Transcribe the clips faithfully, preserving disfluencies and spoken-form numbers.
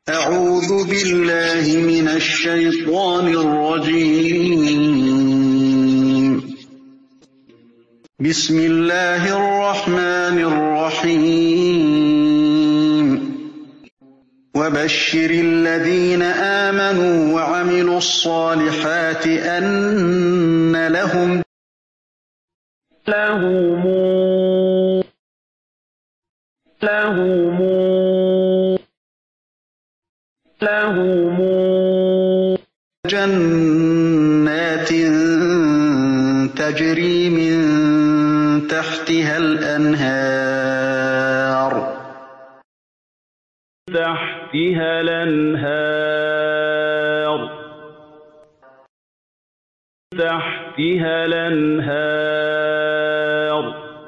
أعوذ بالله من الشيطان الرجيم. بسم الله الرحمن الرحيم. وبشر الذين آمنوا وعملوا الصالحات أن لهم لهم لهم لهم جنات تجري من تحتها الأنهار تحتها الأنهار تحتها الأنهار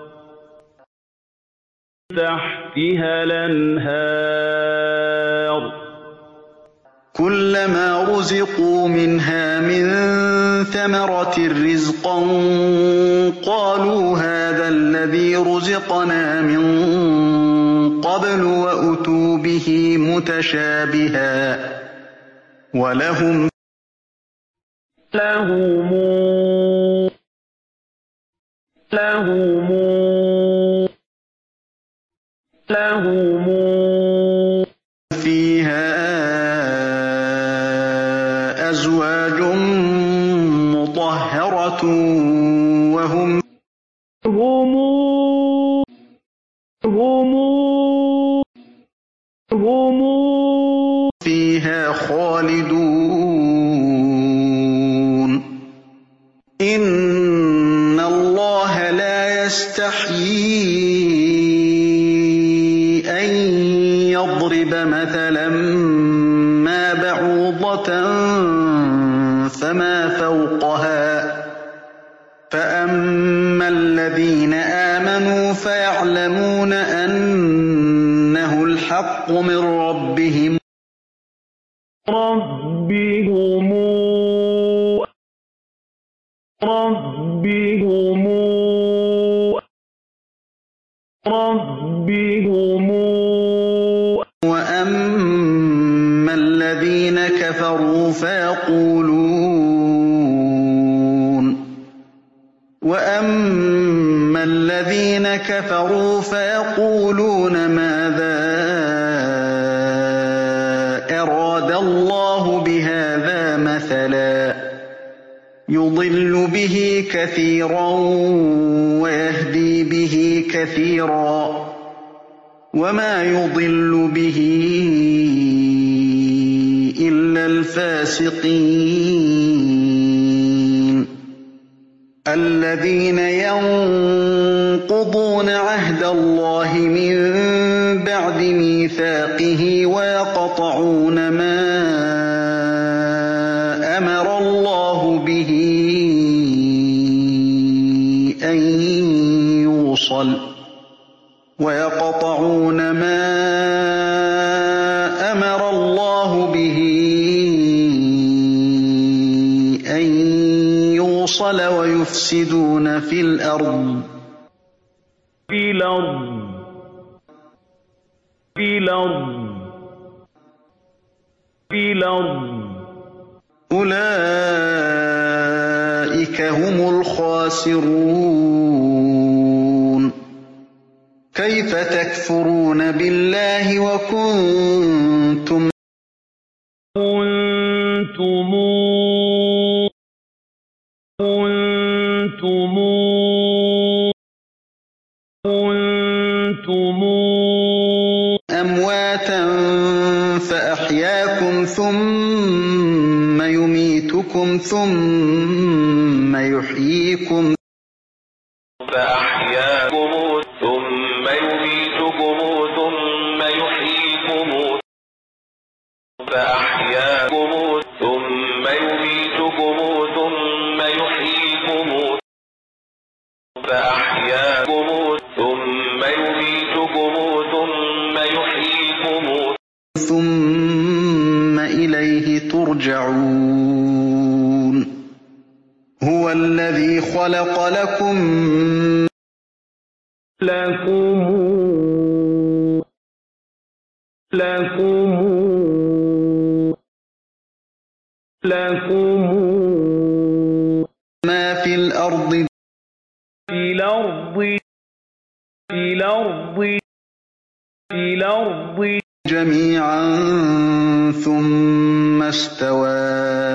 تحتها الأنهار كلما رزقوا منها من ثمرة رزقا قالوا هذا الذي رزقنا من قبل وأتوا به متشابها ولهم لهم لهم لهم فيها أزواج مطهرة وهم هم هم هم فيها خالدون إن الله لا يستحيي أن يضرب مثلا ما بعوضة فما فوقها فأما الذين آمنوا فيعلمون أنه الحق من ربهم ربهم ربهم ربهم وأما الذين كفروا فيقولون وأما الذين كفروا فيقولون ماذا أراد الله بهذا مثلا يضل به كثيرا ويهدي به كثيرا وما يضل به إلا الفاسقين الذين ينقضون عهد الله من بعد ميثاقه ويقطعون ما أمر الله به أن يوصل ويقطعون ما أمر الله به أن يوصل ويفسدون في الأرض في الأرض في الأرض في الأرض أولئك هم الخاسرون كيف تكفرون بالله وكنتم كنتم كنتم كنتم أمواتا فأحياكم ثم يميتكم ثم يحييكم فأحياكم ثم يميتكم ثم يحييكم فأحياكم ثم يميتكم ثم يحييكم فأحياكم ثم يميتكم ثم يحييكم ثم إليه ترجعون هو الذي خلق لكم لكم لكم لكم ما في الأرض في الأرض في الأرض في الأرض جميعا ثم استوى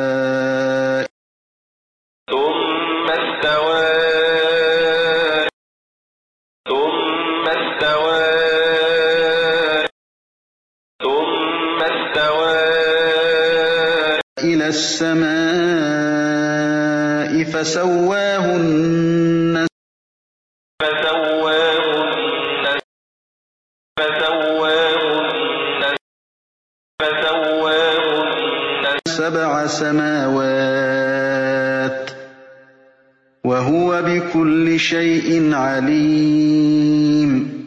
ثم استوى ثم استوى ثم استوى إلى السماء فسواهن فسواهن فسواهن فسواهن سبع سماوات وهو بكل شيء عليم